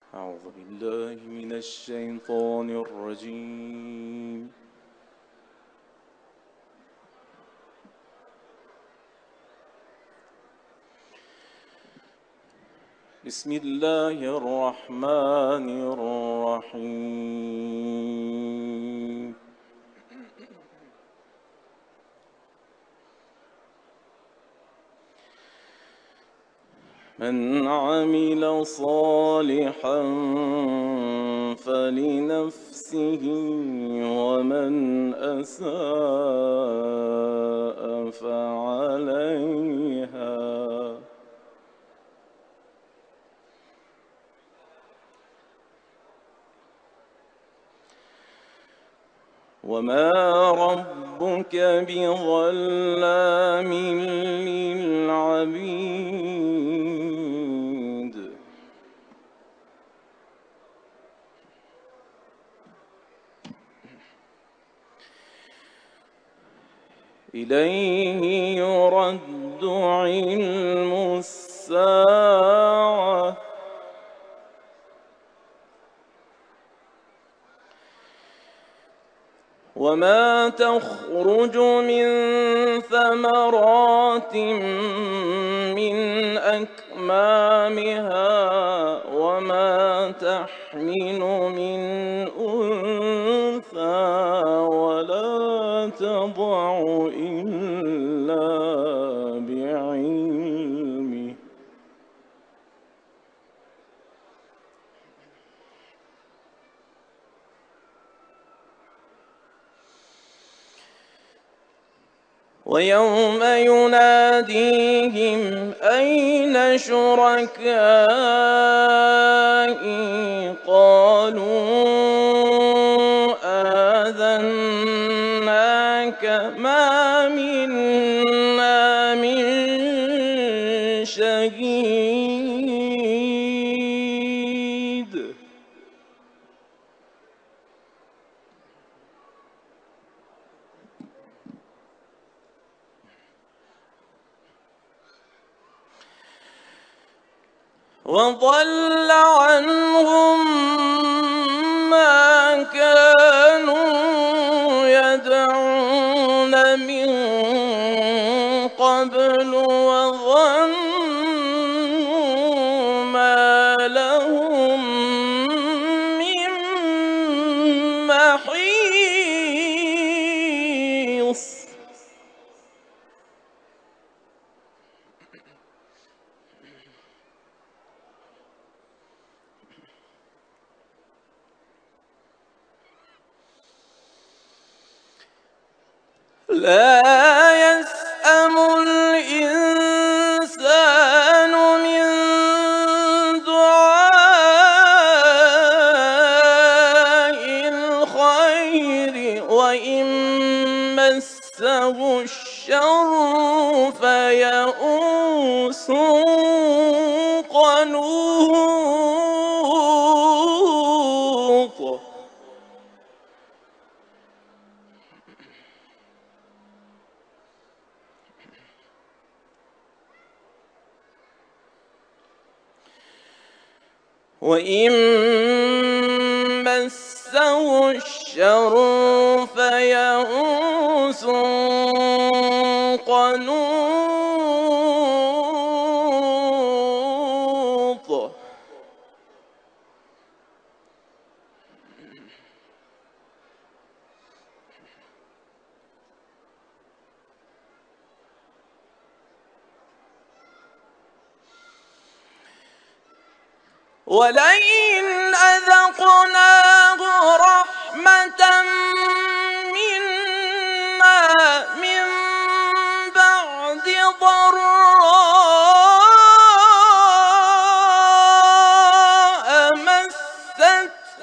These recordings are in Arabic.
أعوذ بالله من الشيطان الرجيم. بسم الله الرحمن الرحيم. من عمل صالحا فلنفسه ومن أساء فعليها وما ربك بظلام للعبيد. إليه يرد علم الساعة وما تخرج من ثمرات من أكمامها وما تحمل من أنثى ولا تضع إلا بعلمه. ويوم يناديهم أين شركائي قالوا آذناك ما منا من شهيد. وضل عنهم ما كانوا يدعون من قبل وظنوا ما لهم من محيص. لا يسأم الإنسان من دعاء الخير وإن مسه الشر فيئوس قنوط. وإن مسه الشر فيئوس قنوط. ولئن أذقناه رحمة منا من بعد ضراء مسته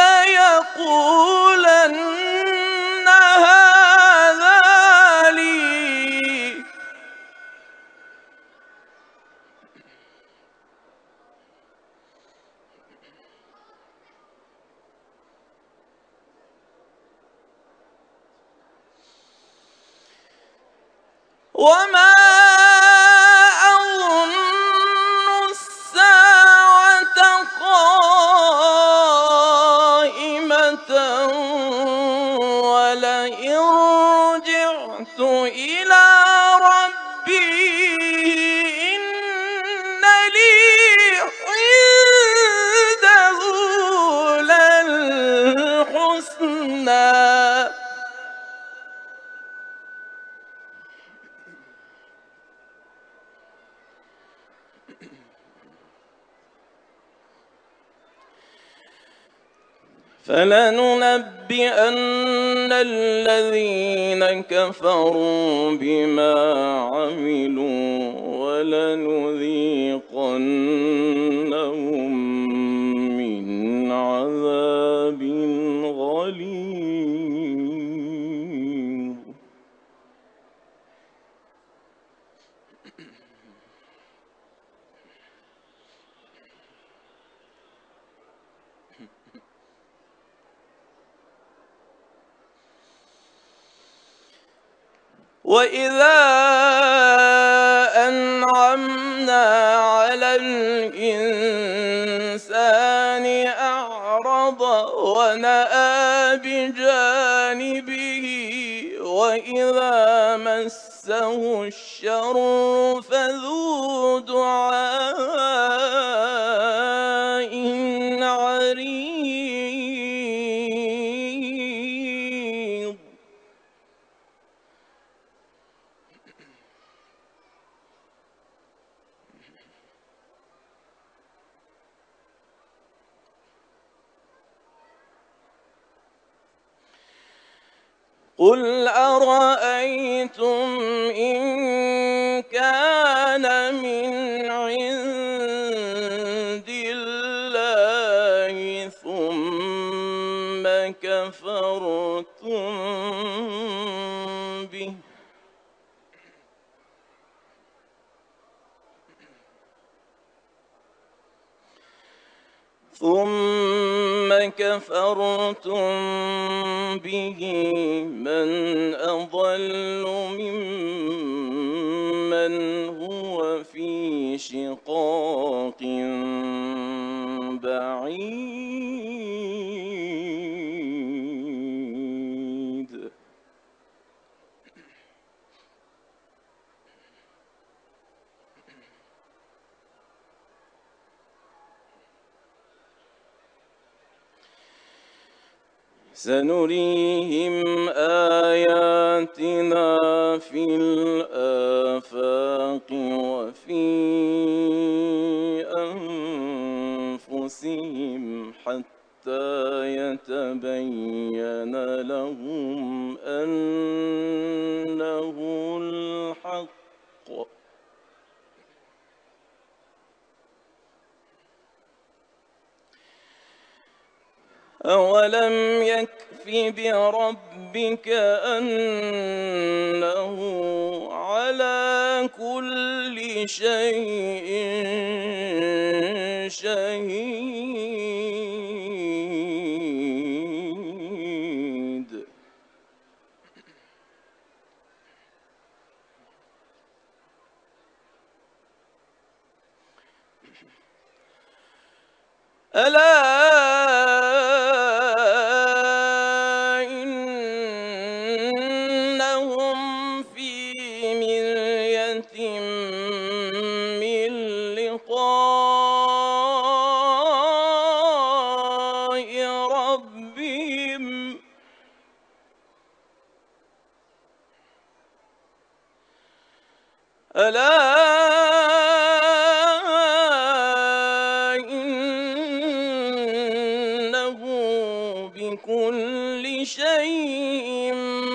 ليقولن هذا لي وما أظن الساعة قائمة فلننبئن الذين كفروا بما عملوا ولنذيقنهم من عذاب غليظ. وإذا أنعمنا على الإنسان أعرض ونأى بجانبه وإذا مسه الشر فذو دعاء عريض. قل أرأيتم إن كان من عند الله ثم كفرتم به من أضل ممن هو في شقاق بعيد. سنريهم آياتنا في الآفاق وفي أنفسهم حتى يتبين لهم أنه الحق. أولم يكف بربك أنه على كل شيء شهيد. ألا إنهم في مرية من لقاء ربهم ألا إنه بكل شيء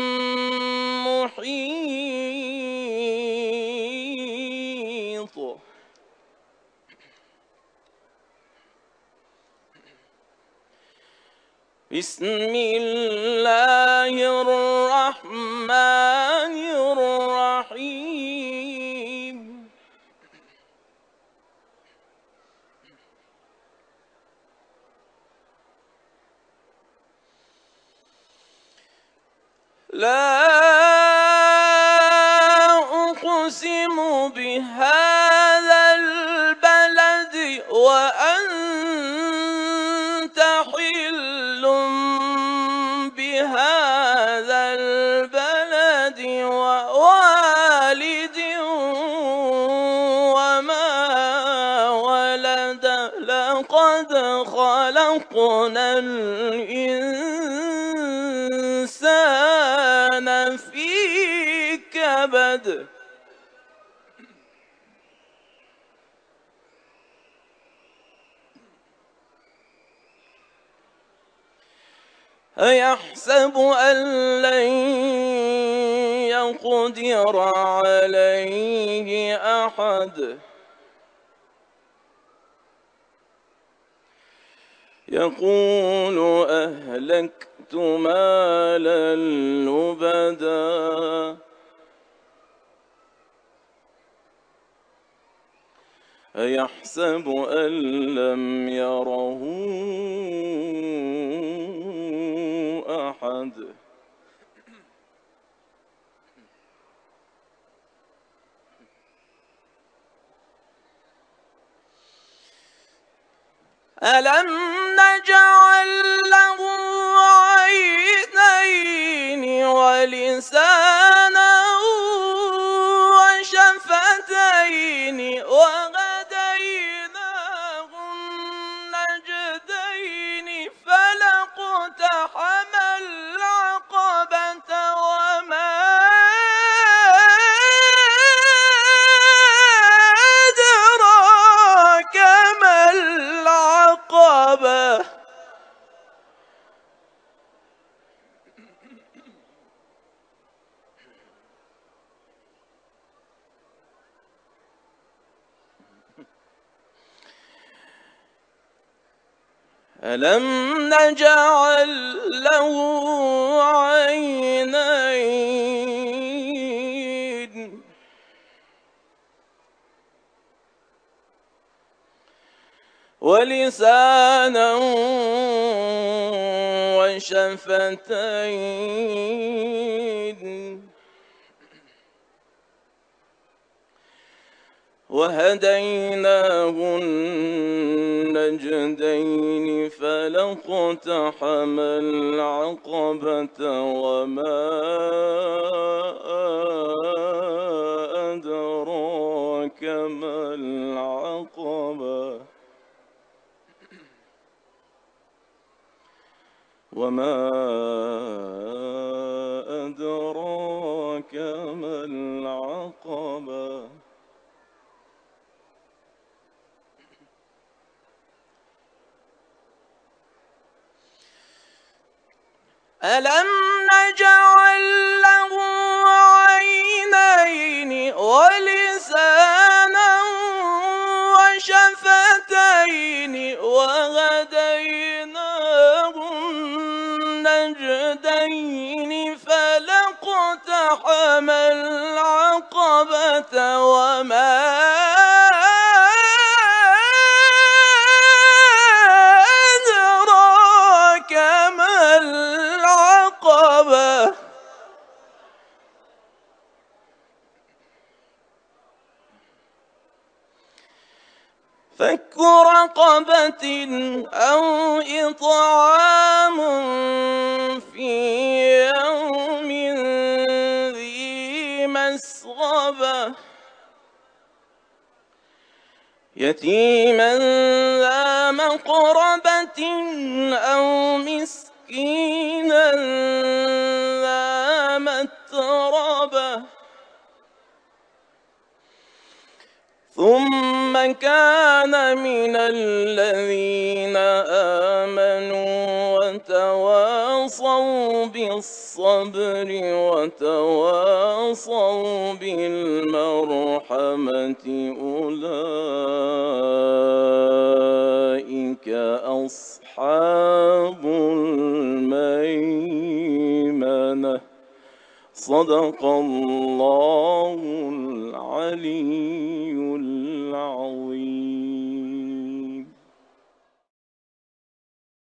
محيط. بسم الله الرحمن الرحيم. لا أقسم بهذا البلد وأنت حل بهذا البلد ووالد وما ولد لقد خلقنا الإنسان في كبد. أيحسب أن لن يقدر عليه أحد يقول أهلكت مالا لبدا أيحسب أن لم يره أحد ألم نجعل له عينين ولسانا وشفتين وهديناه النجدين فلاقتحم العقبة وما أدراك ما العقبة ألم نجعل له عينين ولسانا وشفتين وهديناه النجدين فلاقتحم العقبة وما أدراك ما العقبة وما أدراك ما العقبة ألم نجعل له عينين ولسانا وشفتين وهديناه النجدين فلاقتحم العقبة وما أدراك ما العقبة فك رقبة أو إطعام في يوم ذي مسغبة يتيما ذا مقربة أو مسكينا ذا متربة ثم كان من الذين آمنوا وتواصوا بالصبر وتواصوا بالمرحمة أولئك أصحاب الميمنة صدق الله العلي العظيم.